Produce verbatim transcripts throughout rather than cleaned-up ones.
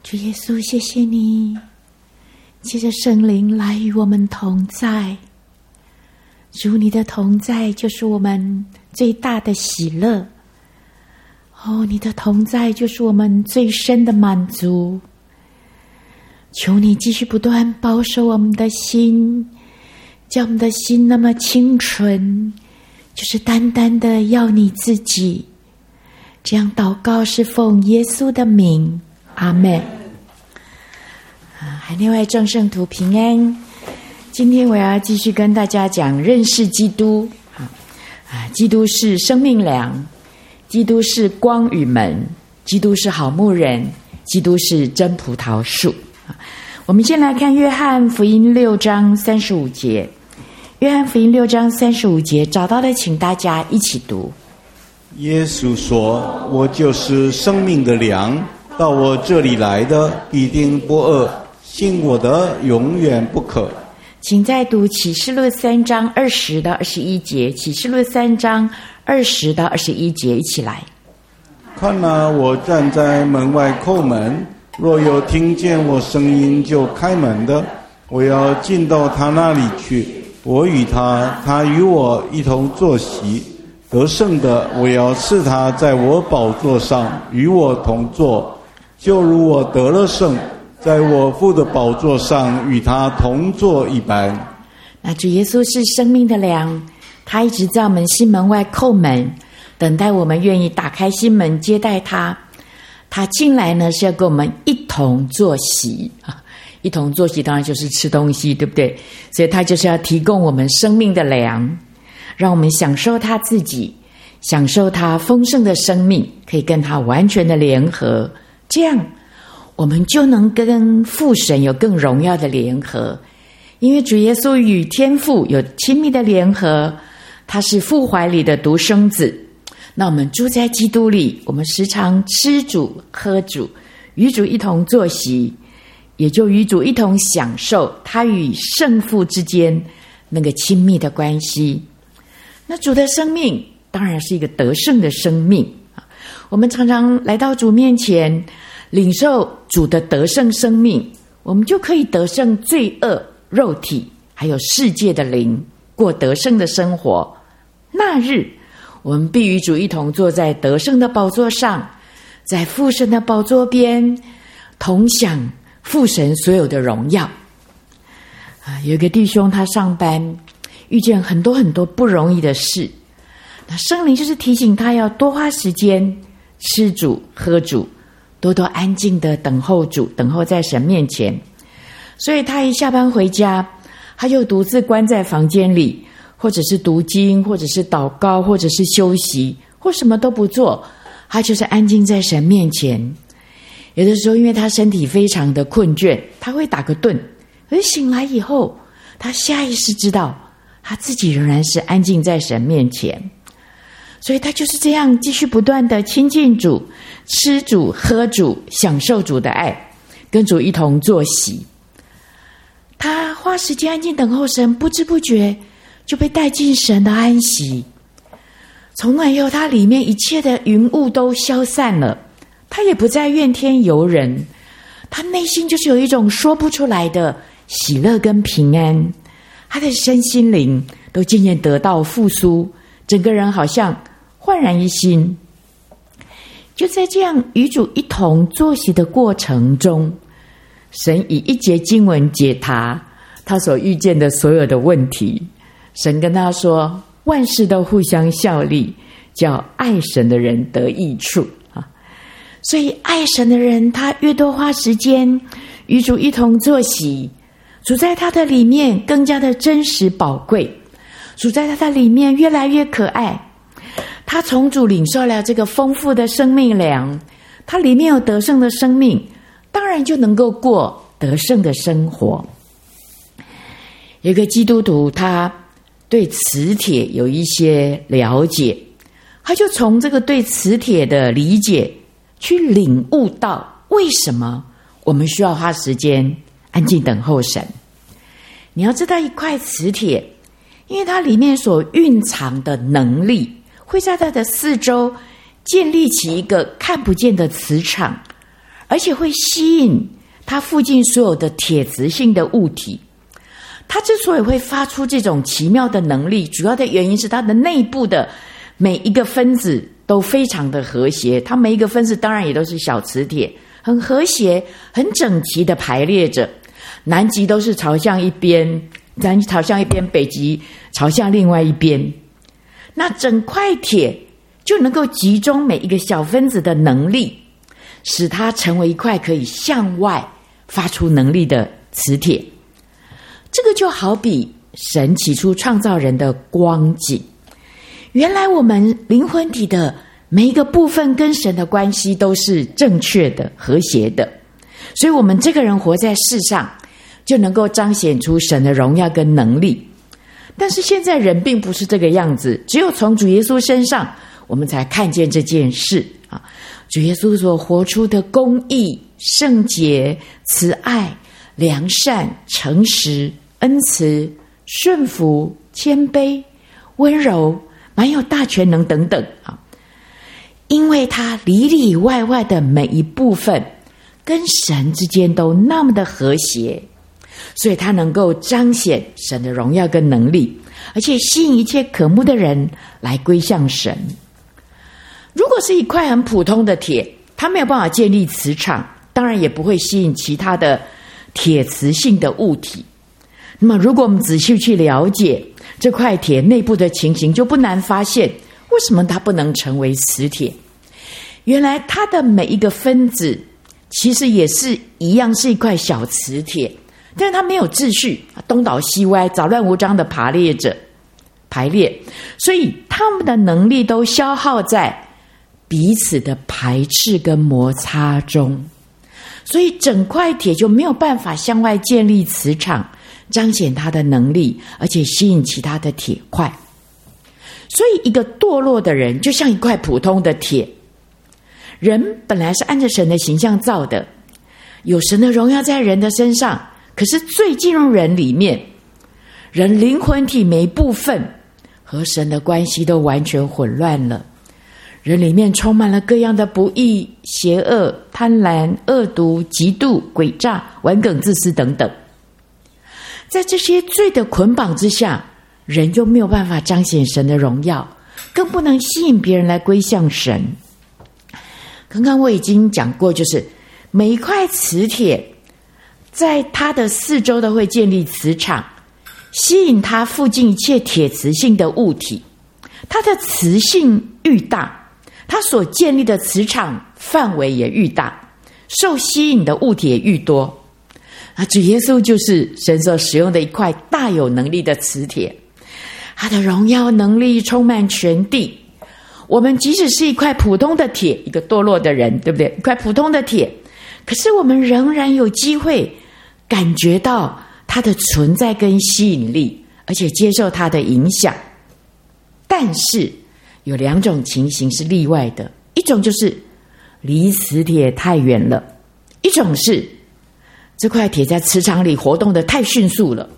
主耶稣，谢谢你，借着圣灵来与我们同在。主，你的同在就是我们最大的喜乐。哦，你的同在就是我们最深的满足。求你继续不断保守我们的心，叫我们的心那么清纯，就是单单的要你自己。这样祷告是奉耶稣的名，阿们。海内外众圣徒平安。今天我要继续跟大家讲认识基督。啊，基督是生命粮，基督是光与门，基督是好牧人，基督是真葡萄树。我们先来看约翰福音六章三十五节。约翰福音六章三十五节，找到了请大家一起读。 耶稣说：我就是生命的粮，到我这里来的必定不饿，信我的永远不渴。 请再读启示录三章二十到二十一节。启示录三章二十到二十一节，一起来。 看哪，我站在门外叩门，若有听见我声音就开门的，我要进到他那里去，我与他，他与我一同坐席。得胜的，我要赐他在我宝座上与我同坐，就如我得了胜，在我父的宝座上与他同坐一般。 那主耶稣是生命的粮，他一直在我们心门外叩门，等待我们愿意打开心门接待他。他进来呢，是要跟我们一同坐席啊，一同坐席当然就是吃东西，对不对？所以他就是要提供我们生命的粮，让我们享受他自己，享受他丰盛的生命，可以跟他完全的联合，这样我们就能跟父神有更荣耀的联合。因为主耶稣与天父有亲密的联合，他是父怀里的独生子。那我们住在基督里，我们时常吃主喝主，与主一同坐席，也就与主一同享受他与圣父之间那个亲密的关系。那主的生命当然是一个得胜的生命，我们常常来到主面前领受主的得胜生命，我们就可以得胜罪恶、肉体还有世界的灵，过得胜的生活。那日我们必与主一同坐在得胜的宝座上，在父神的宝座边同享父神所有的荣耀。啊，有一个弟兄他上班遇见很多很多不容易的事，那圣灵就是提醒他要多花时间吃主喝主，多多安静的等候主，等候在神面前。所以他一下班回家，他就独自关在房间里，或者是读经，或者是祷告，或者是休息，或什么都不做，他就是安静在神面前。有的时候因为他身体非常的困倦，他会打个盹，可是醒来以后他下意识知道他自己仍然是安静在神面前，所以他就是这样继续不断的亲近主，吃主喝主，享受主的爱，跟主一同坐席。他花时间安静等候神，不知不觉就被带进神的安息。从那以后，他里面一切的云雾都消散了，他也不再怨天尤人，他内心就是有一种说不出来的喜乐跟平安，他的身心灵都渐渐得到复苏，整个人好像焕然一新。就在这样与主一同坐席的过程中，神以一节经文解答他所遇见的所有的问题。神跟他说，万事都互相效力，叫爱神的人得益处啊！所以爱神的人，他越多花时间与主一同坐席，主在他的里面更加的真实宝贵，主在他的里面越来越可爱。他从主领受了这个丰富的生命粮，他里面有得胜的生命，当然就能够过得胜的生活。有一个基督徒，他对磁铁有一些了解，他就从这个对磁铁的理解去领悟到为什么我们需要花时间安静等候神。你要知道，一块磁铁因为它里面所蕴藏的能力会在它的四周建立起一个看不见的磁场，而而且会吸引它附近所有的铁磁性的物体。它之所以会发出这种奇妙的能力，主要的原因是它的内部的每一个分子都非常的和谐，它每一个分子当然也都是小磁铁，很和谐很整齐的排列着，南极都是朝向一边，南极朝向一边，北极朝向另外一边。那整块铁就能够集中每一个小分子的能力，使它成为一块可以向外发出能力的磁铁。这个就好比神起初创造人的光景，原来我们灵魂体的每一个部分跟神的关系都是正确的、和谐的，所以我们这个人活在世上就能够彰显出神的荣耀跟能力。但是现在人并不是这个样子，只有从主耶稣身上我们才看见这件事啊！主耶稣所活出的公义、圣洁、慈爱、良善、诚实、恩慈、顺服、谦卑、温柔、蛮有大全能等等啊！因为他里里外外的每一部分跟神之间都那么的和谐，所以他能够彰显神的荣耀跟能力，而且吸引一切渴慕的人来归向神。如果是一块很普通的铁，它没有办法建立磁场，当然也不会吸引其他的铁磁性的物体。那么如果我们仔细去了解这块铁内部的情形，就不难发现为什么它不能成为磁铁。原来它的每一个分子其实也是一样，是一块小磁铁，但是它没有秩序，东倒西歪，杂乱无章的排列着排列，所以他们的能力都消耗在彼此的排斥跟摩擦中，所以整块铁就没有办法向外建立磁场，彰显它的能力，而且吸引其他的铁块。所以一个堕落的人就像一块普通的铁，人本来是按着神的形象造的，有神的荣耀在人的身上，可是罪进入人里面，人灵魂体每一部分和神的关系都完全混乱了，人里面充满了各样的不义、邪恶、贪婪、恶毒、嫉妒、诡诈、顽梗、自私等等。在这些罪的捆绑之下，人就没有办法彰显神的荣耀，更不能吸引别人来归向神。刚刚我已经讲过，就是每一块磁铁在它的四周都会建立磁场，吸引它附近一切铁磁性的物体。它的磁性愈大，它所建立的磁场范围也愈大，受吸引的物体也愈多。啊，主耶稣就是神所使用的一块大有能力的磁铁，他的荣耀能力充满全地。我们即使是一块普通的铁，一个堕落的人，对不对？一块普通的铁，可是我们仍然有机会感觉到它的存在跟吸引力，而且接受它的影响。但是有两种情形是例外的，一种就是离磁铁太远了，一种是这块铁在磁场里活动的太迅速了。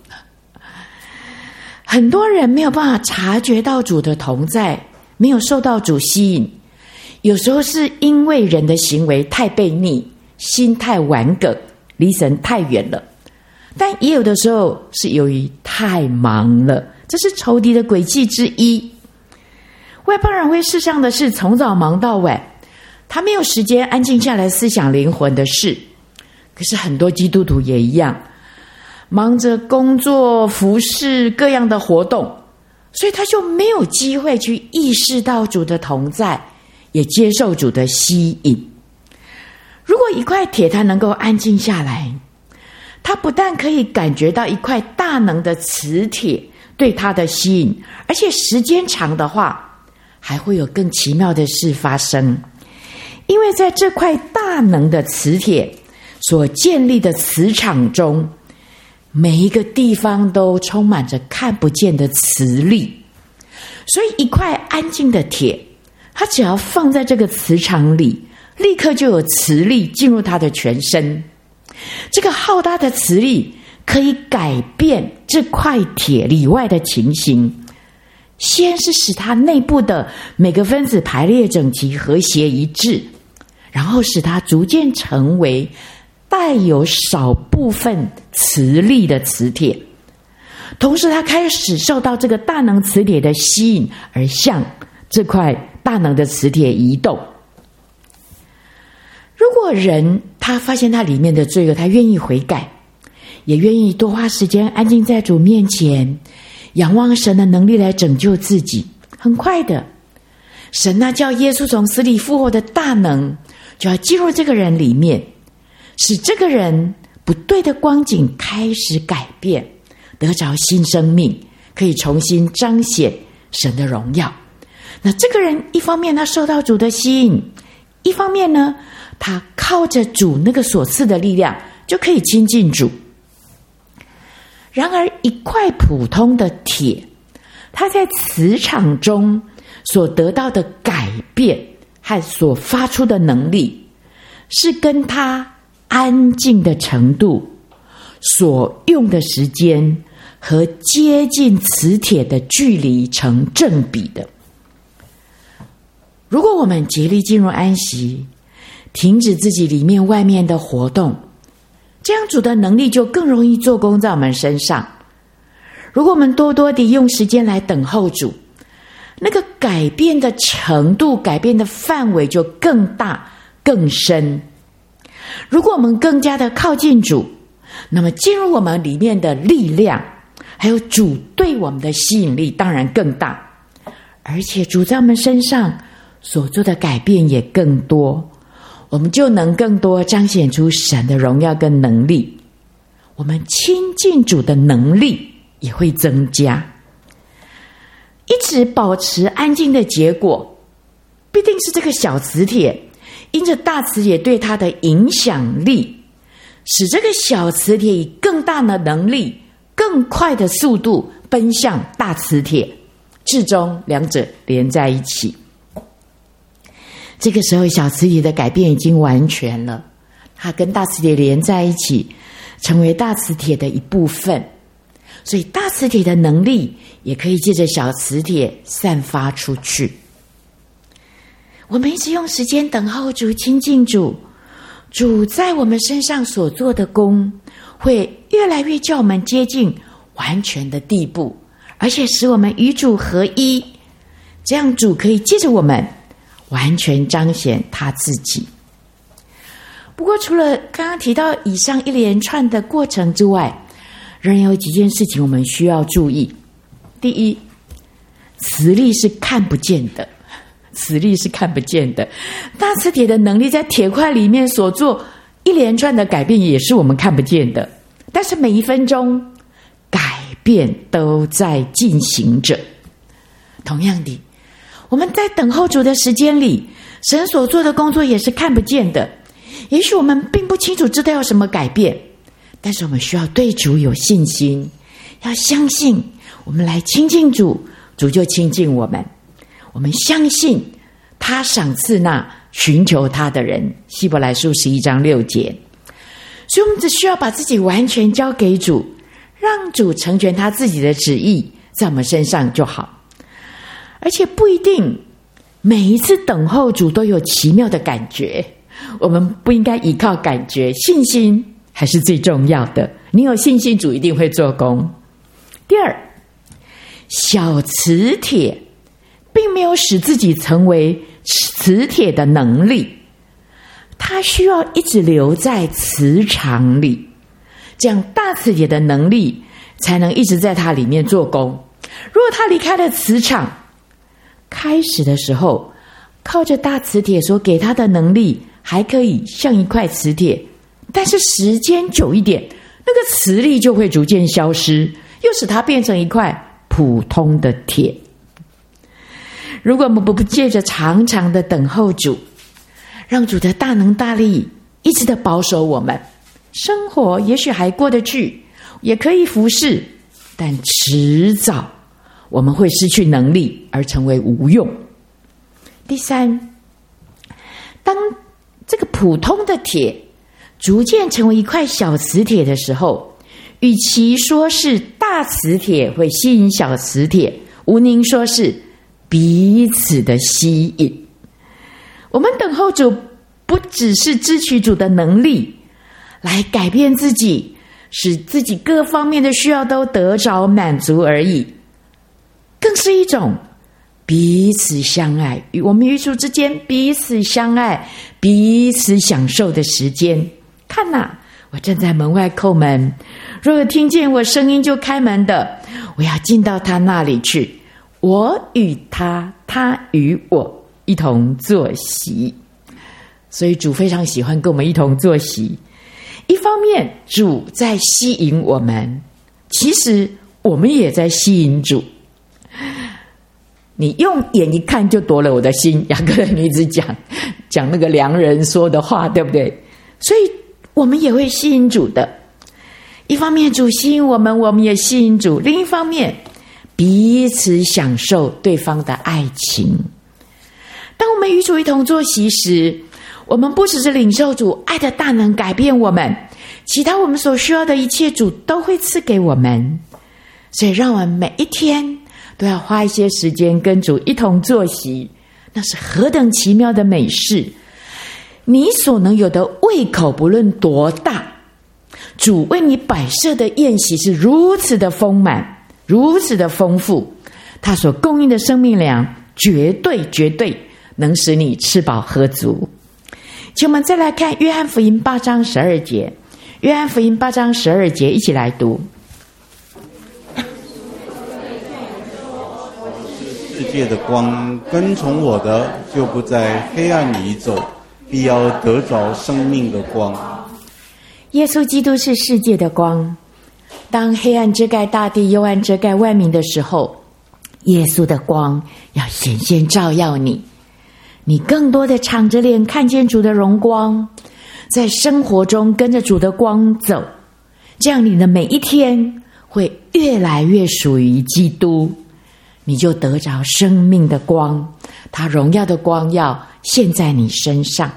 很多人没有办法察觉到主的同在，没有受到主吸引，有时候是因为人的行为太悖逆，心太顽梗，离神太远了，但也有的时候是由于太忙了，这是仇敌的诡计之一。外邦人为世上的事从早忙到晚，他没有时间安静下来思想灵魂的事。可是很多基督徒也一样，忙着工作、服事各样的活动，所以他就没有机会去意识到主的同在，也接受主的吸引。如果一块铁它能够安静下来，它不但可以感觉到一块大能的磁铁对它的吸引，而且时间长的话，还会有更奇妙的事发生。因为在这块大能的磁铁所建立的磁场中，每一个地方都充满着看不见的磁力，所以一块安静的铁，它只要放在这个磁场里，立刻就有磁力进入它的全身。这个浩大的磁力可以改变这块铁里外的情形，先是使它内部的每个分子排列整齐、和谐一致， 然后使它逐渐成为带有少部分磁力的磁铁。同时它开始受到这个大能磁铁的吸引，而向这块大能的磁铁移动。如果人他发现他里面的罪恶，他愿意悔改，也愿意多花时间安静在主面前，仰望神的能力来拯救自己，很快的，神那叫耶稣从死里复活的大能就要进入这个人里面，使这个人不对的光景开始改变，得着新生命，可以重新彰显神的荣耀。那这个人一方面他受到主的吸引，一方面呢，他靠着主那个所赐的力量就可以亲近主。然而一块普通的铁，它在磁场中所得到的改变和所发出的能力，是跟它安静的程度、所用的时间和接近磁铁的距离成正比的。如果我们竭力进入安息，停止自己里面外面的活动，这样主的能力就更容易做工在我们身上。如果我们多多地用时间来等候主，那个改变的程度、改变的范围就更大更深。如果我们更加的靠近主，那么进入我们里面的力量，还有主对我们的吸引力当然更大，而且主在我们身上所做的改变也更多，我们就能更多彰显出神的荣耀跟能力，我们亲近主的能力也会增加。一直保持安静的结果，必定是这个小磁铁因着大磁铁对它的影响力，使这个小磁铁以更大的能力、更快的速度奔向大磁铁，至终两者连在一起。这个时候小磁铁的改变已经完全了，它跟大磁铁连在一起，成为大磁铁的一部分，所以大磁铁的能力也可以借着小磁铁散发出去。我们一直用时间等候主、亲近主，主在我们身上所做的工会越来越叫我们接近完全的地步，而且使我们与主合一，这样主可以借着我们完全彰显他自己。不过除了刚刚提到以上一连串的过程之外，仍然有几件事情我们需要注意。第一，磁力是看不见的，磁力是看不见的。大磁铁的能力在铁块里面所做一连串的改变也是我们看不见的，但是每一分钟改变都在进行着。同样的，我们在等候主的时间里，神所做的工作也是看不见的。也许我们并不清楚知道有什么改变，但是我们需要对主有信心，要相信我们来亲近主，主就亲近我们。我们相信他赏赐那寻求他的人，希伯来书十一章六节。所以我们只需要把自己完全交给主，让主成全他自己的旨意在我们身上就好。而且不一定每一次等候主都有奇妙的感觉，我们不应该依靠感觉，信心还是最重要的。你有信心，主一定会做工。第二，小磁铁并没有使自己成为磁铁的能力，它需要一直留在磁场里，这样大磁铁的能力才能一直在它里面做工。如果它离开了磁场，开始的时候靠着大磁铁所给它的能力还可以像一块磁铁，但是时间久一点，那个磁力就会逐渐消失，又使它变成一块普通的铁。如果我们不借着长长的等候主，让主的大能大力一直的保守我们，生活也许还过得去，也可以服侍，但迟早我们会失去能力而成为无用。第三，当这个普通的铁逐渐成为一块小磁铁的时候，与其说是大磁铁会吸引小磁铁，吴宁说是彼此的吸引。我们等候主不只是支取主的能力来改变自己，使自己各方面的需要都得着满足而已，更是一种彼此相爱，与我们与主之间彼此相爱，彼此享受的时间。看哪、啊，我站在门外叩门，若有听见我声音就开门的，我要进到他那里去，我与他，他与我一同坐席。所以主非常喜欢跟我们一同坐席。一方面主在吸引我们，其实我们也在吸引主。你用眼一看就夺了我的心，雅各的女子讲讲那个良人说的话，对不对？所以我们也会吸引主的。一方面主吸引我们，我们也吸引主；另一方面彼此享受对方的爱情。当我们与主一同坐席时，我们不只是领受主爱的大能改变我们，其他我们所需要的一切主都会赐给我们。所以让我们每一天都要花一些时间跟主一同坐席，那是何等奇妙的美事。你所能有的胃口不论多大，主为你摆设的宴席是如此的丰满，如此的丰富，他所供应的生命粮绝对绝对能使你吃饱喝足。请我们再来看约翰福音八章十二节，约翰福音八章十二节，一起来读。 世界的光，跟从我的就不在黑暗里走，必要得着生命的光。 耶稣基督是世界的光，当黑暗遮盖大地，幽暗遮盖万民的时候，耶稣的光要显现照耀你，你更多的敞着脸看见主的荣光，在生活中跟着主的光走，这样你的每一天会越来越属于基督，你就得着生命的光，他荣耀的光要现在你身上。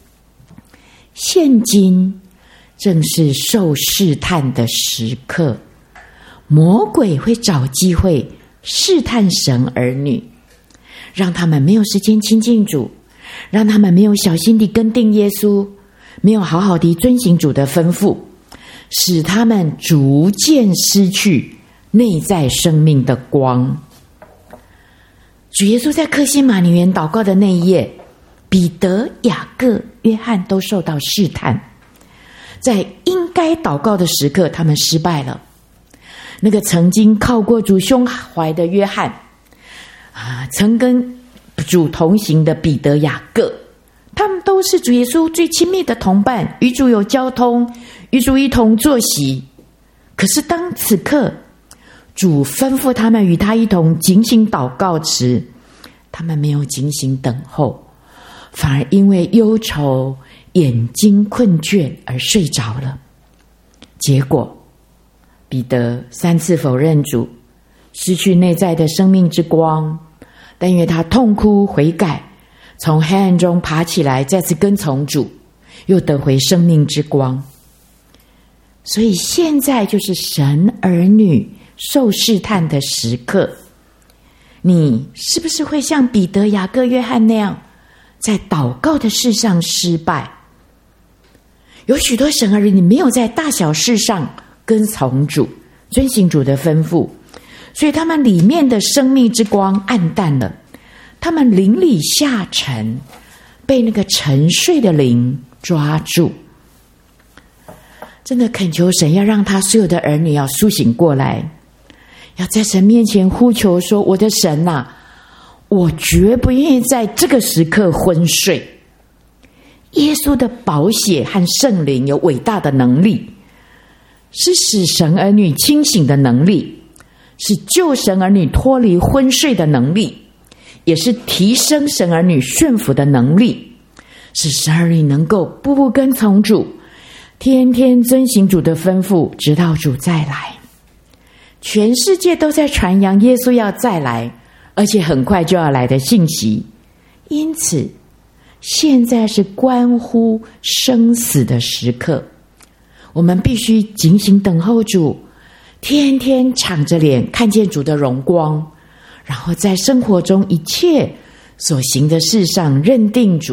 现今正是受试探的时刻，魔鬼会找机会试探神儿女，让他们没有时间亲近主，让他们没有小心地跟定耶稣，没有好好地遵行主的吩咐，使他们逐渐失去内在生命的光。主耶稣在客西马尼园祷告的那一夜，彼得、雅各、约翰都受到试探，在应该祷告的时刻他们失败了。那个曾经靠过主胸怀的约翰啊，曾跟主同行的彼得、雅各，他们都是主耶稣最亲密的同伴，与主有交通，与主一同坐席。可是当此刻主吩咐他们与他一同警醒祷告时，他们没有警醒等候，反而因为忧愁眼睛困倦而睡着了。结果彼得三次否认主，失去内在的生命之光，但因为他痛哭悔改，从黑暗中爬起来，再次跟从主，又得回生命之光。所以现在就是神儿女受试探的时刻，你是不是会像彼得、雅各、约翰那样，在祷告的事上失败？有许多神儿女没有在大小事上跟从主，遵行主的吩咐，所以他们里面的生命之光暗淡了，他们灵里下沉，被那个沉睡的灵抓住。真的恳求神要让他所有的儿女要苏醒过来，要在神面前呼求说，我的神啊，我绝不愿意在这个时刻昏睡。耶稣的宝血和圣灵有伟大的能力，是使神儿女清醒的能力，是救神儿女脱离昏睡的能力，也是提升神儿女顺服的能力，使神儿女能够步步跟从主，天天遵行主的吩咐，直到主再来。全世界都在传扬耶稣要再来，而且很快就要来的信息。因此现在是关乎生死的时刻，我们必须警醒等候主，天天敞着脸看见主的荣光，然后在生活中一切所行的事上认定主，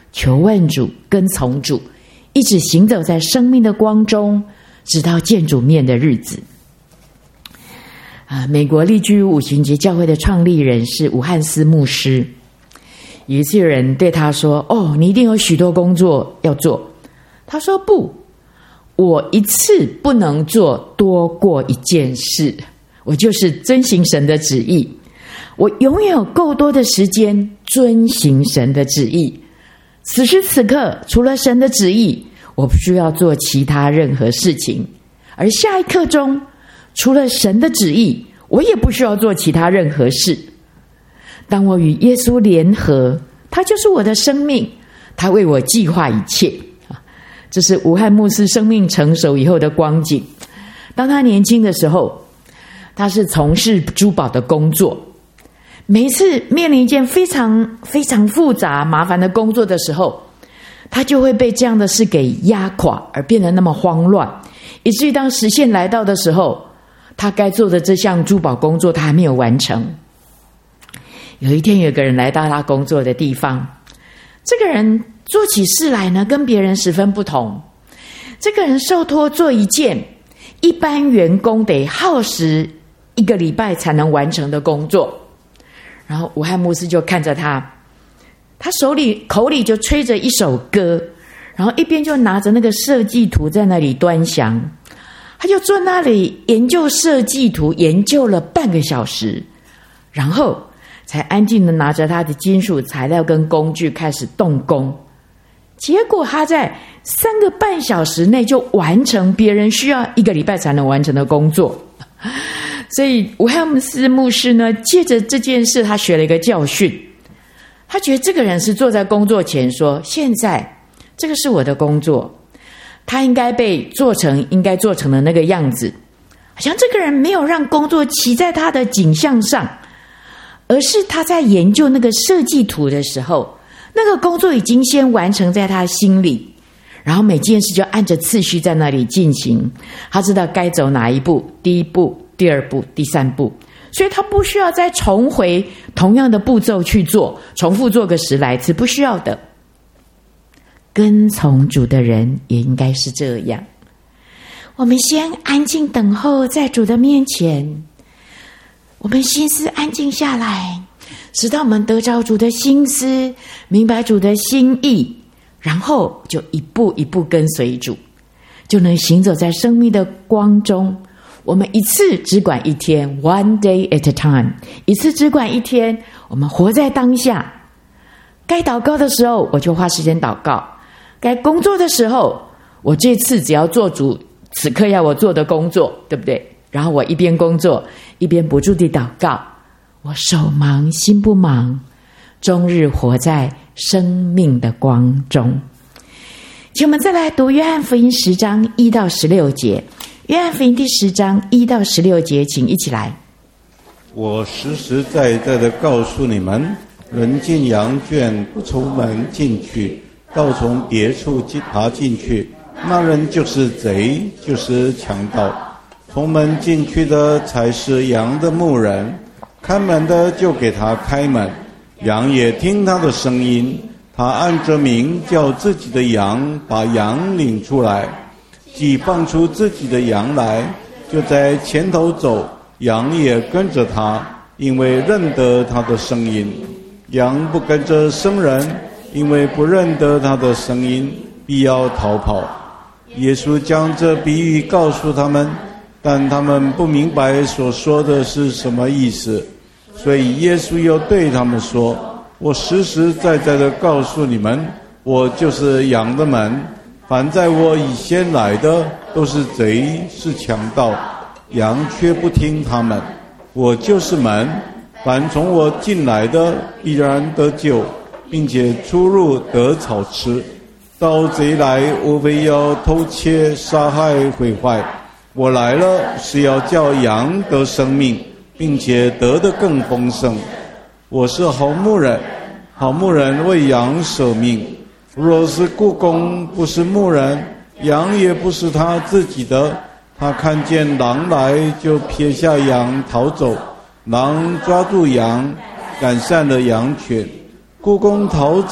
求问主，跟从主，一直行走在生命的光中，直到见主面的日子。啊，美国利居五旬节教会的创立人是武汉斯牧师。有一次有人对他说：哦，你一定有许多工作要做。他说：不，我一次不能做多过一件事，我就是遵行神的旨意。我永远有够多的时间遵行神的旨意。此时此刻，除了神的旨意，我不需要做其他任何事情。而下一刻中，除了神的旨意，我也不需要做其他任何事。当我与耶稣联合，他就是我的生命，他为我计划一切。这是武汉牧师生命成熟以后的光景。当他年轻的时候，他是从事珠宝的工作。每一次面临一件非常非常复杂麻烦的工作的时候，他就会被这样的事给压垮，而变得那么慌乱，以至于当时限来到的时候，他该做的这项珠宝工作他还没有完成。有一天有个人来到他工作的地方，这个人做起事来呢跟别人十分不同。这个人受托做一件一般员工得耗时一个礼拜才能完成的工作。然后武汉牧师就看着他，他手里口里就吹着一首歌，然后一边就拿着那个设计图在那里端详。他就坐那里研究设计图，研究了半个小时，然后才安静的拿着他的金属材料跟工具开始动工。结果他在三个半小时内就完成别人需要一个礼拜才能完成的工作。所以武汉斯牧师呢，借着这件事他学了一个教训。他觉得这个人是坐在工作前说，现在这个是我的工作，他应该被做成应该做成的那个样子。好像这个人没有让工作骑在他的景象上，而是他在研究那个设计图的时候，那个工作已经先完成在他心里，然后每件事就按着次序在那里进行。他知道该走哪一步，第一步，第二步，第三步，所以他不需要再重回同样的步骤去做，重复做个十来次，不需要的。跟从主的人也应该是这样，我们先安静等候在主的面前，我们心思安静下来，直到我们得着主的心思，明白主的心意，然后就一步一步跟随主，就能行走在生命的光中。我们一次只管一天， one day at a time， 一次只管一天，我们活在当下。该祷告的时候我就花时间祷告，该工作的时候我这次只要做主此刻要我做的工作，对不对？然后我一边工作一边不住地祷告，我手忙心不忙，终日活在生命的光中。请我们再来读约翰福音十章一到十六节。约翰福音第十章一到十六节，请一起来。 我实实在在的告诉你们，人进羊圈不从门进去，倒从别处爬进去，那人就是贼，就是强盗。从门进去的才是羊的牧人，看门的就给他开门，羊也听他的声音，他按着名叫自己的羊，把羊领出来。既放出自己的羊来，就在前头走，羊也跟着他，因为认得他的声音。羊不跟着生人，因为不认得他的声音，必要逃跑。耶稣将这比喻告诉他们，但他们不明白所说的是什么意思。所以耶稣又对他们说，我实实在在的告诉你们，我就是羊的门。凡在我以先来的都是贼，是强盗，羊却不听他们。我就是门，凡从我进来的必然得救，并且出入得草吃。盗贼来无非要偷窃杀害毁坏，我来了是要叫羊得生命，并且得的更丰盛。我是好牧人，好牧人为羊舍命。若是雇工不是牧人，羊也不是他自己的，他看见狼来就撇下羊逃走，狼抓住羊，赶散了羊群。雇工逃走，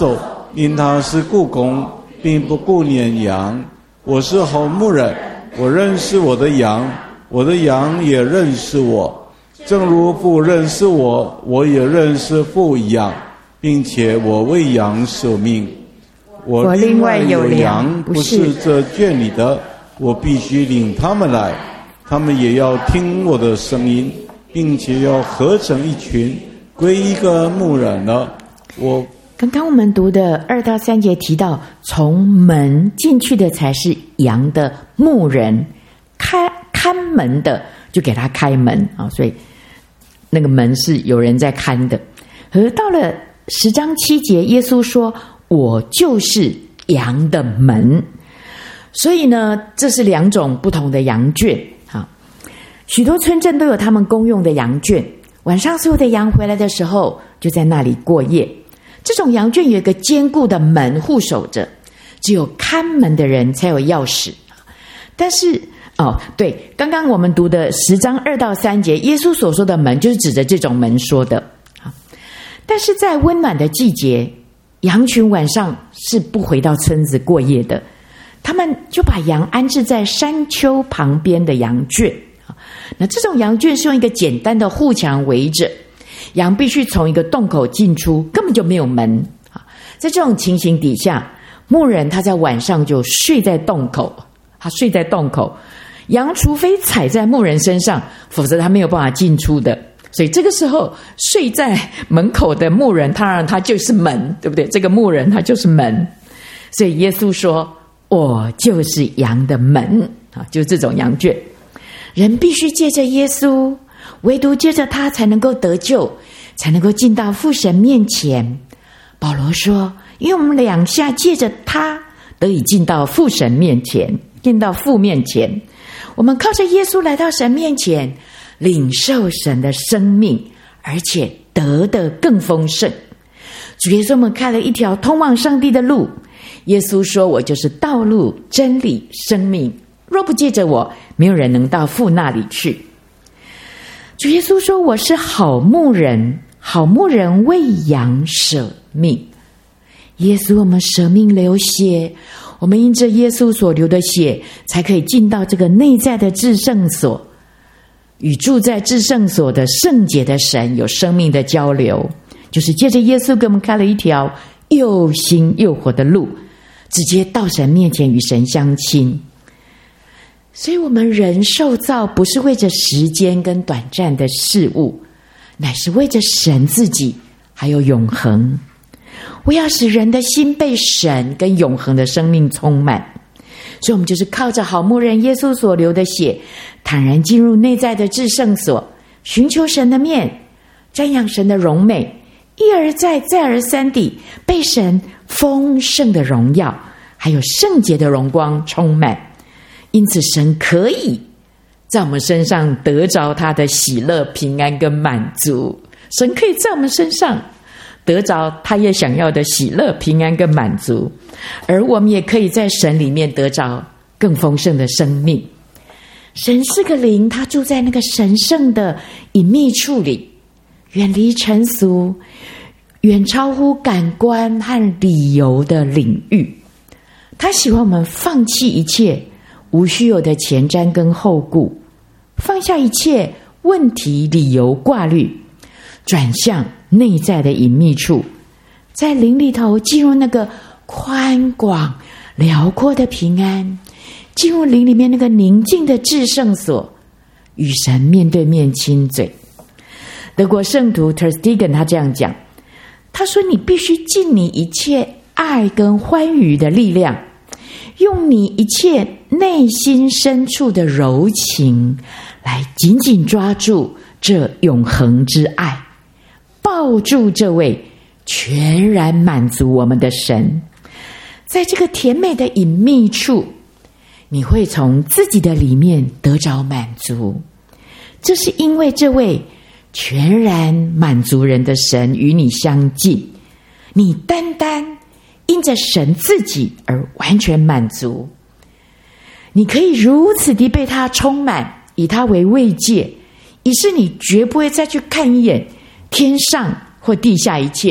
因他是雇工，并不顾念羊。我是好牧人，我认识我的羊，我的羊也认识我。正如父认识我，我也认识父一样，并且我为羊舍命。我另外有羊，不是这圈里的，我必须领他们来，他们也要听我的声音，并且要合成一群，归一个牧人了。我刚刚我们读的二到三节提到，从门进去的才是羊的牧人，看看门的就给他开门啊，所以那个门是有人在看的。而到了十章七节，耶稣说：“我就是羊的门。”所以呢，这是两种不同的羊圈啊。许多村镇都有他们公用的羊圈，晚上所有的羊回来的时候，就在那里过夜。这种羊圈有一个坚固的门护守着，只有看门的人才有钥匙。但是哦，对，刚刚我们读的十章二到三节，耶稣所说的门就是指着这种门说的。但是在温暖的季节，羊群晚上是不回到村子过夜的，他们就把羊安置在山丘旁边的羊圈。那这种羊圈是用一个简单的护墙围着，羊必须从一个洞口进出，根本就没有门。在这种情形底下，牧人他在晚上就睡在洞口，他睡在洞口，羊除非踩在牧人身上，否则他没有办法进出的。所以这个时候睡在门口的牧人，当然他就是门，对不对？这个牧人他就是门。所以耶稣说：“我就是羊的门。”啊，就是这种羊圈，人必须借着耶稣，唯独借着他才能够得救，才能够进到父神面前。保罗说：“因为我们两下借着他得以进到父神面前，进到父面前。我们靠着耶稣来到神面前，领受神的生命，而且得得更丰盛。主耶稣我们开了一条通往上帝的路。耶稣说：我就是道路、真理、生命，若不借着我，没有人能到父那里去。主耶稣说：我是好牧人，好牧人为羊舍命。耶稣我们舍命流血，我们因着耶稣所流的血，才可以进到这个内在的至圣所，与住在至圣所的圣洁的神有生命的交流，就是借着耶稣给我们开了一条又新又活的路，直接到神面前与神相亲。所以我们人受造不是为着时间跟短暂的事物，乃是为着神自己还有永恒。我要使人的心被神跟永恒的生命充满，所以我们就是靠着好牧人耶稣所流的血，坦然进入内在的至圣所，寻求神的面，瞻仰神的荣美，一而再再而三地被神丰盛的荣耀还有圣洁的荣光充满。因此神可以在我们身上得着他的喜乐、平安跟满足，神可以在我们身上得着他也想要的喜乐、平安跟满足，而我们也可以在神里面得着更丰盛的生命。神是个灵，他住在那个神圣的隐秘处里，远离尘俗，远超乎感官和理由的领域。他喜欢我们放弃一切无需有的前瞻跟后顾，放下一切问题、理由、挂虑，转向内在的隐秘处，在灵里头进入那个宽广辽阔的平安，进入灵里面那个宁静的至圣所，与神面对面亲嘴。德国圣徒 Terstegen 他这样讲，他说：你必须尽你一切爱跟欢愉的力量，用你一切内心深处的柔情来紧紧抓住这永恒之爱，抱住这位全然满足我们的神。在这个甜美的隐秘处，你会从自己的里面得着满足，这是因为这位全然满足人的神与你相近，你单单因着神自己而完全满足。你可以如此地被他充满，以他为慰藉，以致你绝不会再去看一眼天上或地下一切，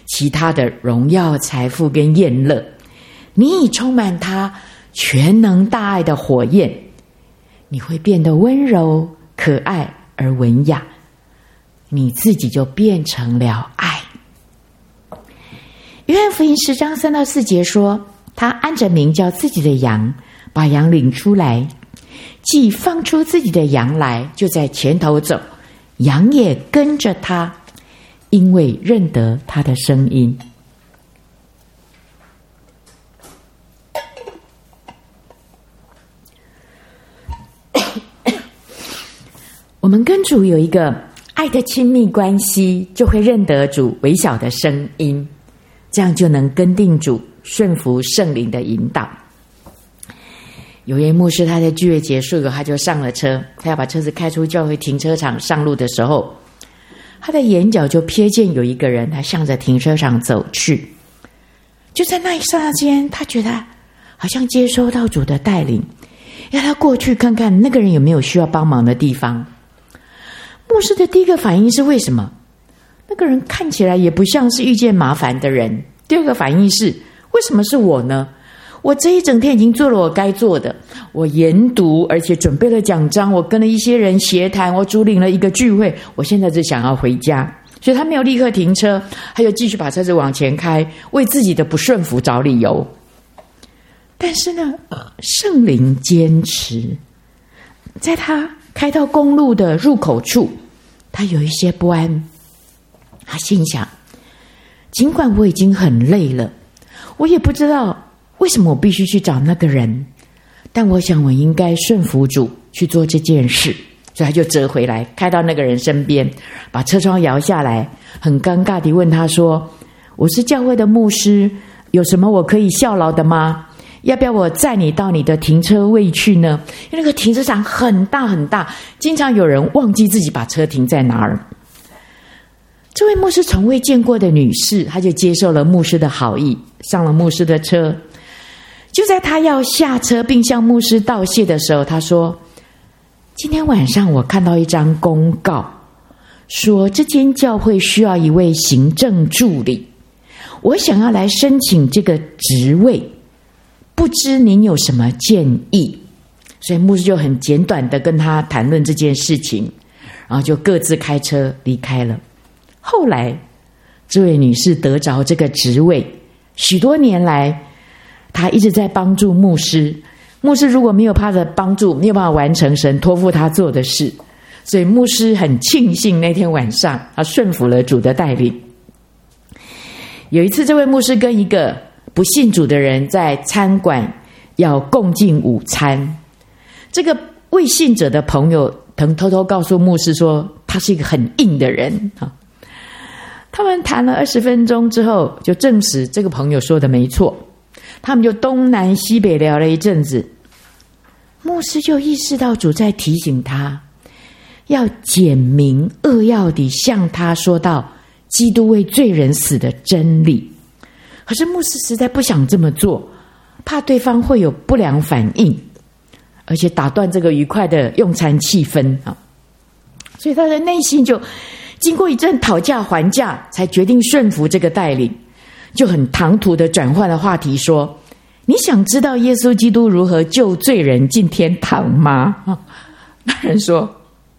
其他的荣耀、财富跟宴乐。你已充满他全能大爱的火焰，你会变得温柔、可爱而文雅，你自己就变成了爱。约翰福音十章三到四节说，他按着名叫自己的羊，把羊领出来，既放出自己的羊来，就在前头走，羊也跟着他，因为认得他的声音。我们跟主有一个爱的亲密关系，就会认得主微小的声音，这样就能跟定主，顺服圣灵的引导。有位牧师，他在聚会结束后，他就上了车，他要把车子开出教会停车场上路的时候，他的眼角就瞥见有一个人，他向着停车场走去。就在那一刹那间，他觉得好像接收到主的带领，要他过去看看那个人有没有需要帮忙的地方。牧师的第一个反应是为什么？那个人看起来也不像是遇见麻烦的人。第二个反应是为什么是我呢？我这一整天已经做了我该做的，我研读，而且准备了奖章，我跟了一些人协谈，我主领了一个聚会，我现在只想要回家。所以他没有立刻停车，他就继续把车子往前开，为自己的不顺服找理由。但是呢，圣灵坚持，在他开到公路的入口处，他有一些不安。他心想，尽管我已经很累了，我也不知道为什么我必须去找那个人，但我想我应该顺服主去做这件事。所以他就折回来，开到那个人身边，把车窗摇下来，很尴尬地问他说，我是教会的牧师，有什么我可以效劳的吗？要不要我载你到你的停车位去呢？因为那个停车场很大很大，经常有人忘记自己把车停在哪儿。这位牧师从未见过的女士，她就接受了牧师的好意，上了牧师的车。就在她要下车并向牧师道谢的时候，她说，今天晚上我看到一张公告，说这间教会需要一位行政助理，我想要来申请这个职位，不知您有什么建议？所以牧师就很简短的跟他谈论这件事情，然后就各自开车离开了。后来这位女士得着这个职位，许多年来她一直在帮助牧师，牧师如果没有她的帮助，没有办法完成神托付他做的事，所以牧师很庆幸那天晚上他顺服了主的带领。有一次这位牧师跟一个不信主的人在餐馆要共进午餐，这个未信者的朋友曾偷偷告诉牧师说他是一个很硬的人。他们谈了二十分钟之后，就证实这个朋友说的没错，他们就东南西北聊了一阵子。牧师就意识到主在提醒他要简明扼要地向他说到基督为罪人死的真理。可是牧师实在不想这么做，怕对方会有不良反应，而且打断这个愉快的用餐气氛啊！所以他的内心就经过一阵讨价还价，才决定顺服这个带领，就很唐突的转换了话题说，你想知道耶稣基督如何救罪人进天堂吗？啊、那人说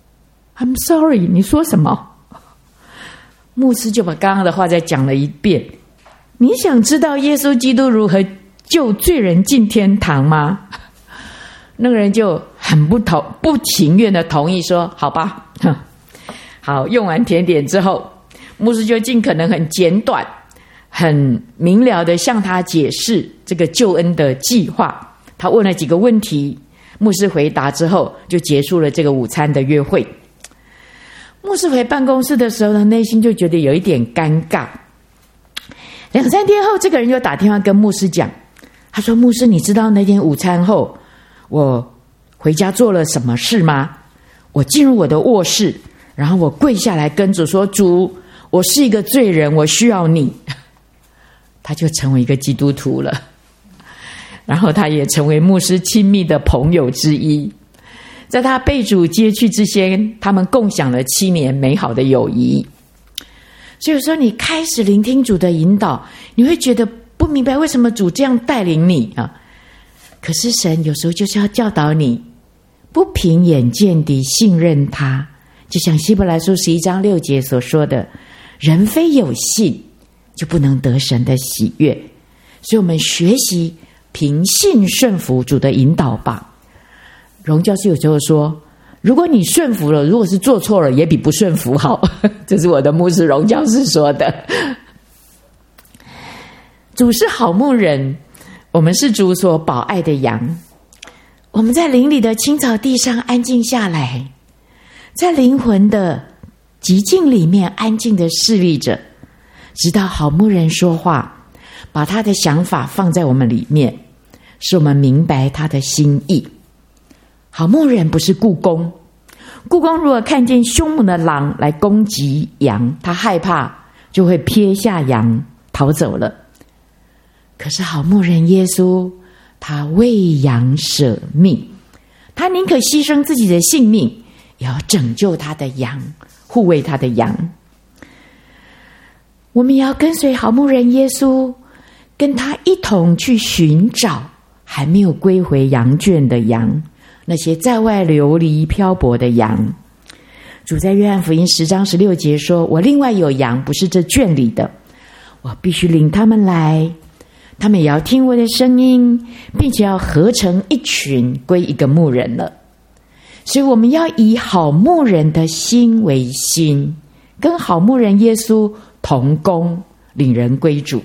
I'm sorry， 你说什么？牧师就把刚刚的话再讲了一遍，你想知道耶稣基督如何救罪人进天堂吗？那个人就很不同不情愿的同意说，好吧。好，用完甜点之后，牧师就尽可能很简短很明了的向他解释这个救恩的计划。他问了几个问题，牧师回答之后就结束了这个午餐的约会。牧师回办公室的时候呢，内心就觉得有一点尴尬。两三天后，这个人又打电话跟牧师讲，他说，牧师，你知道那天午餐后我回家做了什么事吗？我进入我的卧室，然后我跪下来跟主说，主，我是一个罪人，我需要你。他就成为一个基督徒了，然后他也成为牧师亲密的朋友之一。在他被主接去之前，他们共享了七年美好的友谊。 所以有时候你开始聆听主的引导，你会觉得不明白为什么主这样带领你啊。可是神有时候就是要教导你，不凭眼见地信任他，就像希伯来书十一章六节所说的，人非有信就不能得神的喜悦。所以我们学习凭信顺服主的引导吧。荣教师有时候说，如果你顺服了，如果是做错了，也比不顺服好。这是我的牧师荣教师说的。主是好牧人，我们是主所宝爱的羊。我们在林里的青草地上安静下来，在灵魂的寂静里面安静的侍立着，直到好牧人说话，把他的想法放在我们里面，使我们明白他的心意。好牧人不是雇工，雇工如果看见凶猛的狼来攻击羊，他害怕就会撇下羊逃走了。可是好牧人耶稣，他为羊舍命，他宁可牺牲自己的性命，也要拯救他的羊，护卫他的羊。我们也要跟随好牧人耶稣，跟他一同去寻找还没有归回羊圈的羊，那些在外流离漂泊的羊。主在约翰福音十章十六节说，我另外有羊不是这圈里的，我必须领他们来，他们也要听我的声音，并且要合成一群归一个牧人了。所以我们要以好牧人的心为心，跟好牧人耶稣同工，领人归主。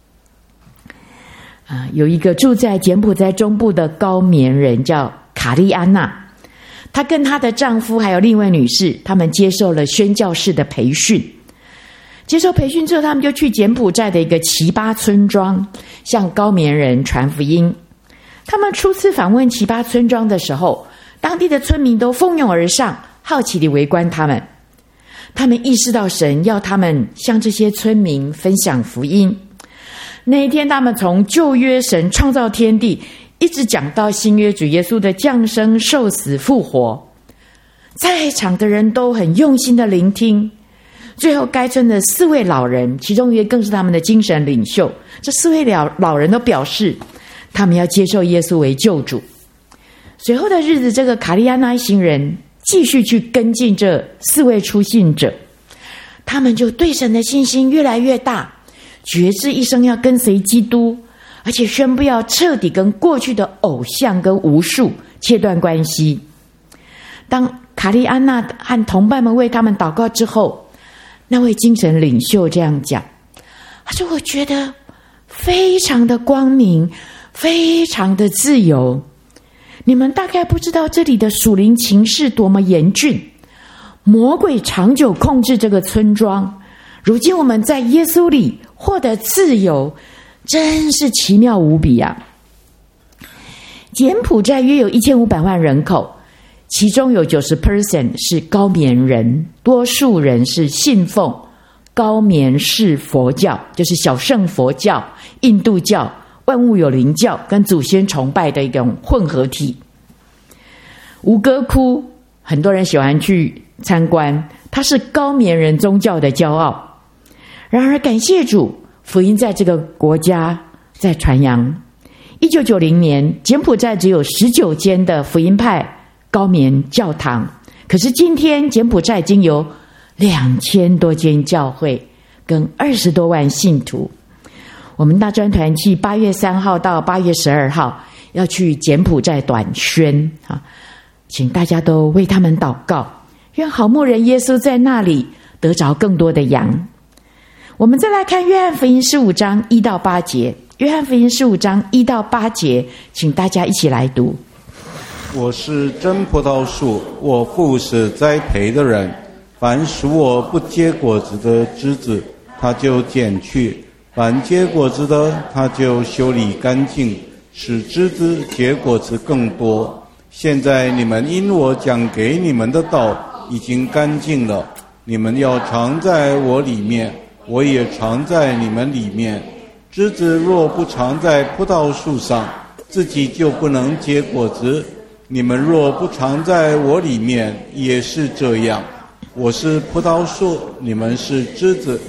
啊，有一个住在柬埔寨中部的高棉人叫卡利安娜，她跟她的丈夫还有另一位女士，他们接受了宣教士的培训。接受培训之后，他们就去柬埔寨的一个奇巴村庄，向高棉人传福音。他们初次访问奇巴村庄的时候，当地的村民都蜂拥而上，好奇地围观他们。他们意识到神要他们向这些村民分享福音。那一天，他们从旧约神创造天地，一直讲到新约主耶稣的降生、受死、复活。在场的人都很用心的聆听。最后该村的四位老人，其中一位更是他们的精神领袖，这四位老老人都表示他们要接受耶稣为救主。随后的日子，这个卡利安娜一行人继续去跟进这四位初信者，他们就对神的信心越来越大，决志一生要跟随基督，而且宣布要彻底跟过去的偶像跟巫术切断关系。当卡利安娜和同伴们为他们祷告之后，那位精神领袖这样讲，他说，我觉得非常的光明，非常的自由。你们大概不知道这里的属灵情势多么严峻，魔鬼长久控制这个村庄，如今我们在耶稣里获得自由，真是奇妙无比啊！柬埔寨约有一千五百万人口，其中有 百分之九十 是高棉人，多数人是信奉高棉式佛教，就是小乘佛教、印度教、万物有灵教跟祖先崇拜的一种混合体。吴哥窟很多人喜欢去参观，它是高棉人宗教的骄傲。然而感谢主，福音在这个国家在传扬。一九九零年，柬埔寨只有十九间的福音派高棉教堂，可是今天柬埔寨已经有两千多间教会跟二十多万信徒。我们大专团契八月三号到八月十二号要去柬埔寨短宣啊，请大家都为他们祷告，愿好牧人耶稣在那里得着更多的羊。我们再来看约翰福音十五章一到八节，约翰福音十五章一到八节，请大家一起来读。 我是真葡萄树，我父是栽培的人。凡使我不结果子的枝子，他就剪去；凡结果子的，他就修理干净，使枝子结果子更多。现在你们因我讲给你们的道已经干净了，你们要常在我里面，我也常在你们里面。枝子若不常在葡萄树上，自己就不能结果子。你们若不常在我里面，也是这样。我是葡萄树，你们是枝子。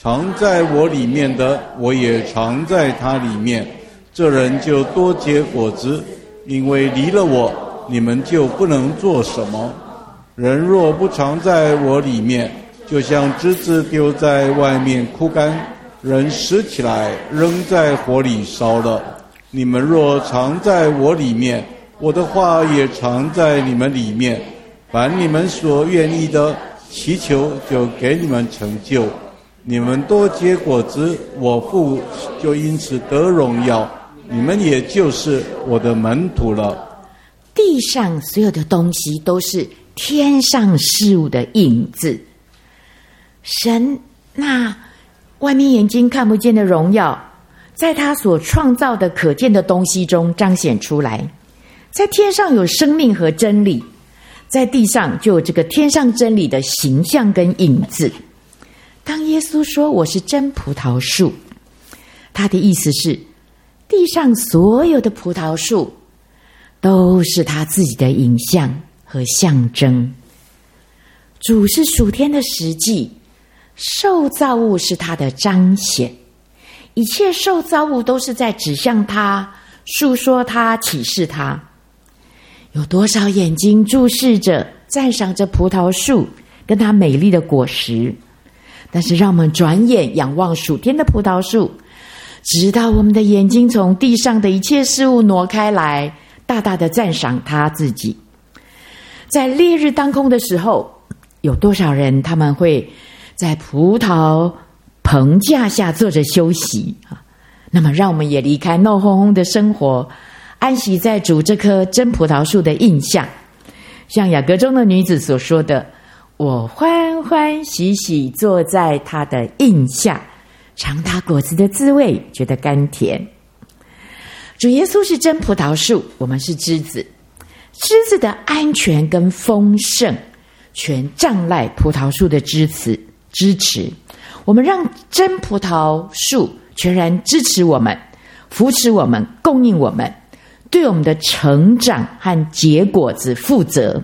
常在我里面的，我也常在他里面，这人就多结果子，因为离了我，你们就不能做什么。人若不常在我里面，就像枝子丢在外面枯干，人拾起来扔在火里烧了。你们若常在我里面，我的话也常在你们里面，凡你们所愿意的，祈求就给你们成就。你们多结果子，我父就因此得荣耀，你们也就是我的门徒了。 地上所有的东西都是天上事物的影子，神那外面眼睛看不见的荣耀，在他所创造的可见的东西中彰显出来。在天上有生命和真理，在地上就有这个天上真理的形象跟影子。当耶稣说我是真葡萄树，他的意思是地上所有的葡萄树都是他自己的影像和象征。主是属天的实际，受造物是他的彰显，一切受造物都是在指向他，述说他，启示他。有多少眼睛注视着赞赏着葡萄树跟它美丽的果实，但是让我们转眼仰望属天的葡萄树，直到我们的眼睛从地上的一切事物挪开来，大大的赞赏他自己。在烈日当空的时候，有多少人他们会在葡萄棚架下坐着休息啊？那么让我们也离开闹哄哄的生活，安息在主这棵真葡萄树的印象。像雅歌中的女子所说的，我欢欢喜喜坐在他的印下，尝他果子的滋味，觉得甘甜。主耶稣是真葡萄树，我们是枝子，枝子的安全跟丰盛全仗赖葡萄树的支持支持。我们让真葡萄树全然支持我们，扶持我们，供应我们，对我们的成长和结果子负责。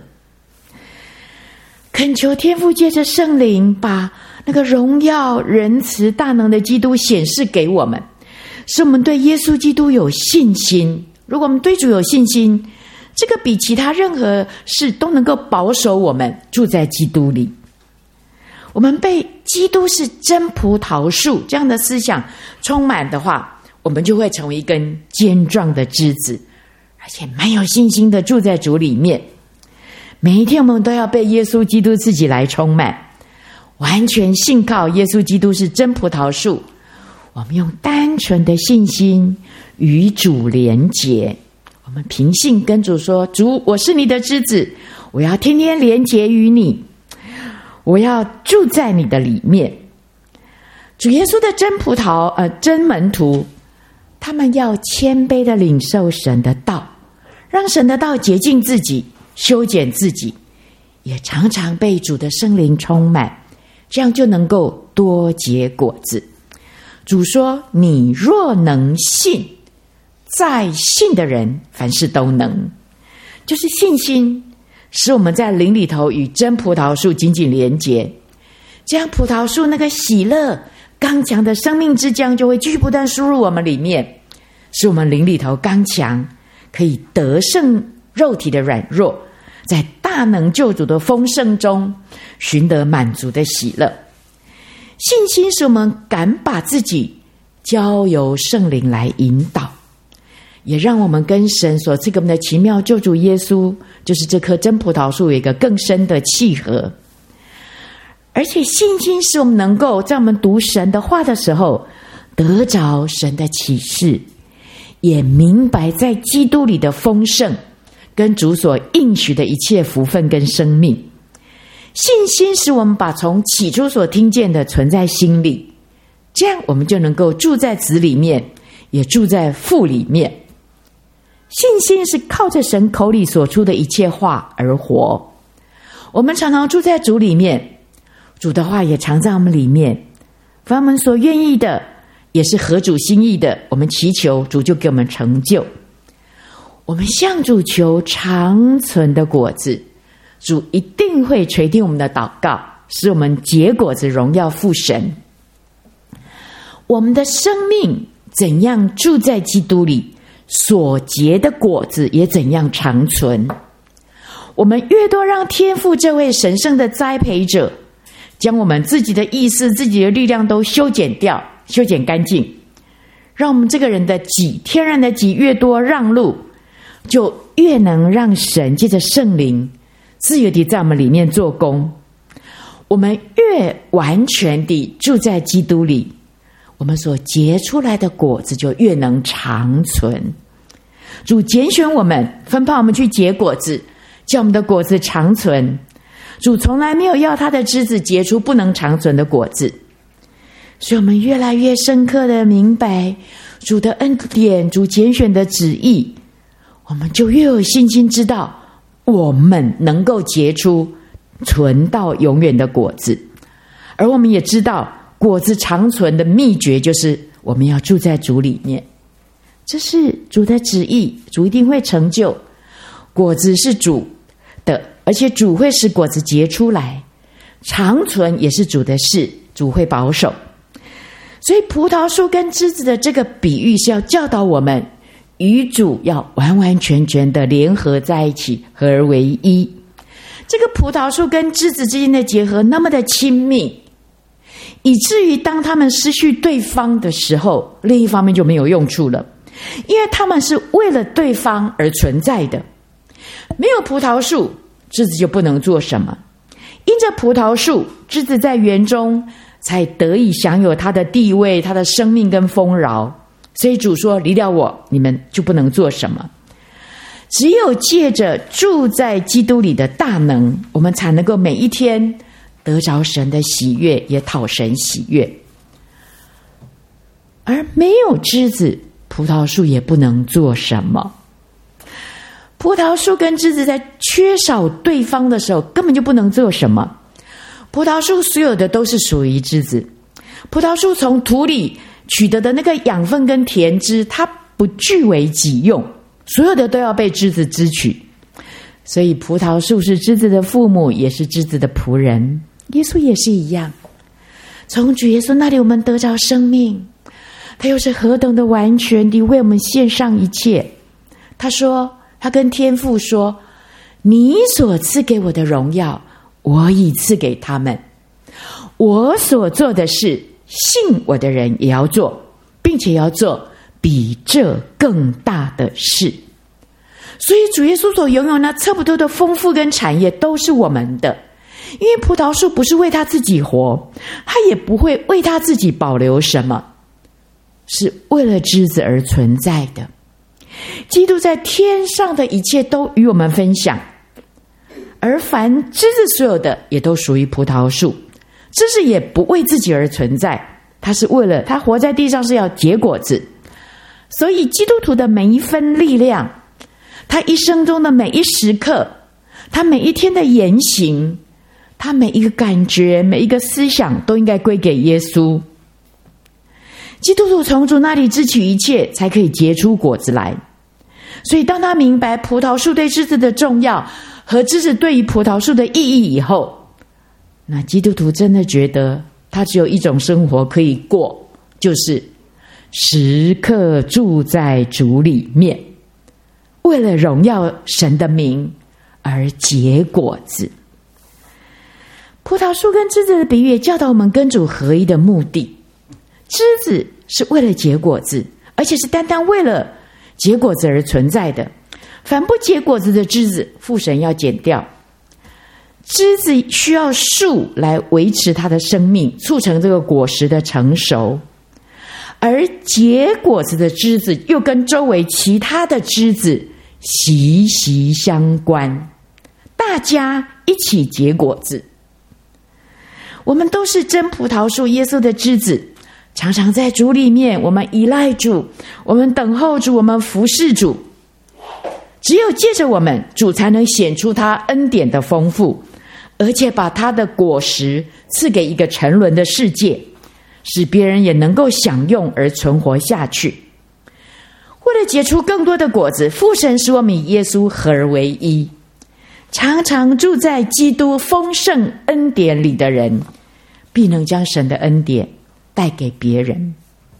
恳求天父借着圣灵把那个荣耀仁慈大能的基督显示给我们，使我们对耶稣基督有信心。如果我们对主有信心，这个比其他任何事都能够保守我们住在基督里。我们被基督是真葡萄树这样的思想充满的话，我们就会成为一根坚壮的枝子，而且蛮有信心的住在主里面。每一天我们都要被耶稣基督自己来充满，完全信靠耶稣基督是真葡萄树。我们用单纯的信心与主连结，我们凭信跟主说，主，我是你的枝子，我要天天连结于你，我要住在你的里面。主耶稣的真葡萄呃真门徒，他们要谦卑的领受神的道，让神的道洁净自己，修剪自己，也常常被主的圣灵充满，这样就能够多结果子。主说，你若能信，在信的人凡事都能。就是信心使我们在灵里头与真葡萄树紧紧连结，这样葡萄树那个喜乐刚强的生命之浆就会继续不断输入我们里面，使我们灵里头刚强，可以得胜肉体的软弱，在大能救主的丰盛中寻得满足的喜乐。信心使我们敢把自己交由圣灵来引导，也让我们跟神所赐给我们的奇妙救主耶稣，就是这棵真葡萄树，有一个更深的契合。而且信心使我们能够在我们读神的话的时候得着神的启示，也明白在基督里的丰盛跟主所应许的一切福分跟生命。信心使我们把从起初所听见的存在心里，这样我们就能够住在子里面，也住在父里面。信心是靠着神口里所出的一切话而活。我们常常住在主里面，主的话也常在我们里面，凡我们所愿意的，也是合主心意的，我们祈求主就给我们成就。我们向主求长存的果子，主一定会垂听我们的祷告，使我们结果子荣耀父神。 我们的生命怎样住在基督里，所结的果子也怎样长存。我们越多让天父这位神圣的栽培者将我们自己的意识、自己的力量都修剪掉、修剪干净，让我们这个人的己、天然的己越多让路，就越能让神借着圣灵自由地在我们里面做工。我们越完全地住在基督里，我们所结出来的果子就越能长存。主拣选我们，分派我们去结果子，叫我们的果子长存。主从来没有要他的枝子结出不能长存的果子，所以我们越来越深刻的明白主的恩典、主拣选的旨意，我们就越有信心知道我们能够结出存到永远的果子。而我们也知道果子长存的秘诀就是我们要住在主里面，这是主的旨意，主一定会成就。果子是主的，而且主会使果子结出来，长存也是主的事，主会保守。所以葡萄树跟枝子的这个比喻是要教导我们与主要完完全全的联合在一起，合而为一。这个葡萄树跟枝子之间的结合那么的亲密，以至于当他们失去对方的时候，另一方面就没有用处了，因为他们是为了对方而存在的。没有葡萄树，枝子就不能做什么。因着葡萄树，枝子在园中才得以享有它的地位、它的生命跟丰饶。所以主说，离了我，你们就不能做什么。只有借着住在基督里的大能，我们才能够每一天得着神的喜悦，也讨神喜悦。而没有枝子，葡萄树也不能做什么。葡萄树跟枝子在缺少对方的时候，根本就不能做什么。葡萄树所有的都是属于枝子，葡萄树从土里取得的那个养分跟甜汁，它不据为己用，所有的都要被枝子支取。所以葡萄树是枝子的父母，也是枝子的仆人。耶稣也是一样，从主耶稣那里我们得着生命，他又是何等的完全地为我们献上一切。他说，他跟天父说，你所赐给我的荣耀，我已赐给他们。我所做的事，信我的人也要做，并且要做比这更大的事。所以主耶稣所拥有那测不透的丰富跟产业都是我们的。因为葡萄树不是为他自己活，他也不会为他自己保留什么，是为了枝子而存在的。基督在天上的一切都与我们分享，而凡枝子所有的也都属于葡萄树。枝子也不为自己而存在，他是为了他活在地上是要结果子。所以基督徒的每一分力量，他一生中的每一时刻，他每一天的言行，他每一个感觉，每一个思想，都应该归给耶稣。基督徒从主那里支取一切，才可以结出果子来。所以当他明白葡萄树对枝子的重要和枝子对于葡萄树的意义以后，那基督徒真的觉得他只有一种生活可以过，就是时刻住在主里面，为了荣耀神的名而结果子。葡萄树跟枝子的比喻也教导我们跟主合一的目的。枝子是为了结果子，而且是单单为了结果子而存在的。凡不结果子的枝子，父神要剪掉。枝子需要树来维持它的生命，促成这个果实的成熟。而结果子的枝子又跟周围其他的枝子息息相关，大家一起结果子。我们都是真葡萄树，耶稣的枝子，常常在主里面，我们依赖主，我们等候主，我们服侍主。只有借着我们，主才能显出他恩典的丰富，而且把他的果实赐给一个沉沦的世界，使别人也能够享用而存活下去。为了结出更多的果子，父神使我们与耶稣合而为一。常常住在基督丰盛恩典里的人，必能将神的恩典带给别人。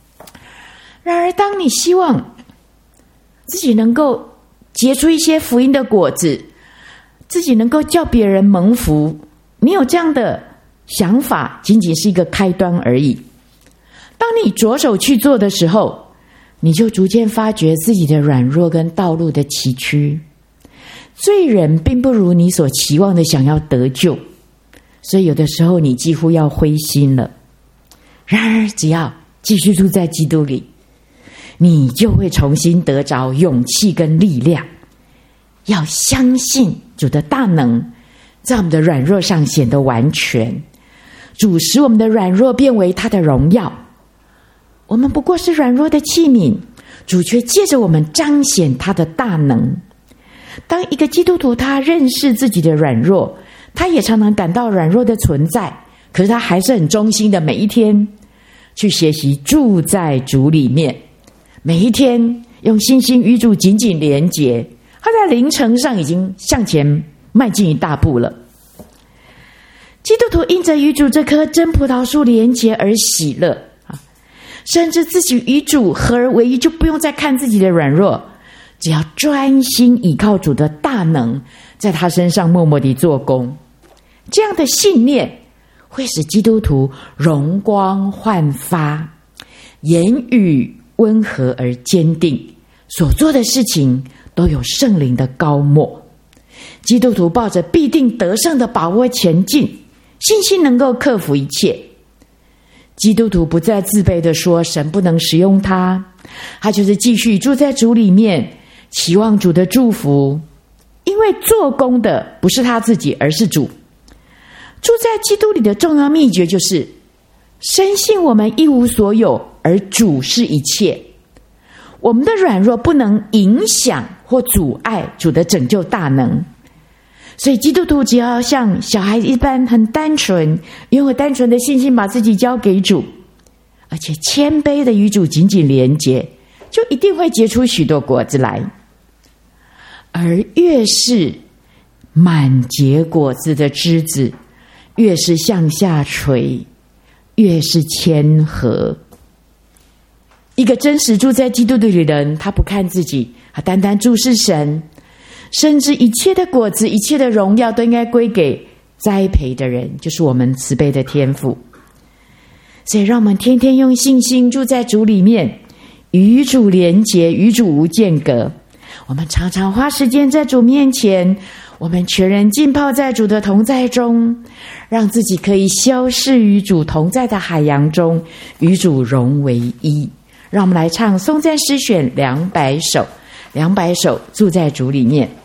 然而当你希望自己能够结出一些福音的果子，自己能够叫别人蒙福，你有这样的想法，仅仅是一个开端而已。当你着手去做的时候，你就逐渐发觉自己的软弱跟道路的崎岖。罪人并不如你所期望的想要得救，所以有的时候你几乎要灰心了。然而只要继续住在基督里，你就会重新得着勇气跟力量。要相信主的大能在我们的软弱上显得完全，主使我们的软弱变为他的荣耀。我们不过是软弱的器皿，主却借着我们彰显他的大能。当一个基督徒他认识自己的软弱，他也常常感到软弱的存在，可是他还是很忠心的每一天去学习住在主里面，每一天用信心与主紧紧连结，他在灵程上已经向前迈进一大步了。基督徒因着与主这棵真葡萄树连结而喜乐，甚至自己与主合而为一，就不用再看自己的软弱，只要专心倚靠主的大能，在他身上默默地做工。这样的信念会使基督徒容光焕发，言语温和而坚定，所做的事情都有圣灵的膏抹。基督徒抱着必定得胜的把握前进，信心能够克服一切。基督徒不再自卑地说神不能使用他，他就是继续住在主里面，期望主的祝福，因为做工的不是他自己，而是主。住在基督里的重要秘诀就是深信我们一无所有，而主是一切。我们的软弱不能影响或阻碍主的拯救大能。所以基督徒只要像小孩一般很单纯，拥有单纯的信心，把自己交给主，而且谦卑的与主紧紧连结，就一定会结出许多果子来。而越是满结果子的枝子，越是向下垂，越是谦和。一个真实住在基督里的人，他不看自己，他单单注视神，甚至一切的果子，一切的荣耀都应该归给栽培的人，就是我们慈悲的天父。所以让我们天天用信心住在主里面，与主连结，与主无间隔。我们常常花时间在主面前，我们全人浸泡在主的同在中，让自己可以消逝于主同在的海洋中，与主融为一。让我们来唱颂赞诗选两百首，两百首住在主里面。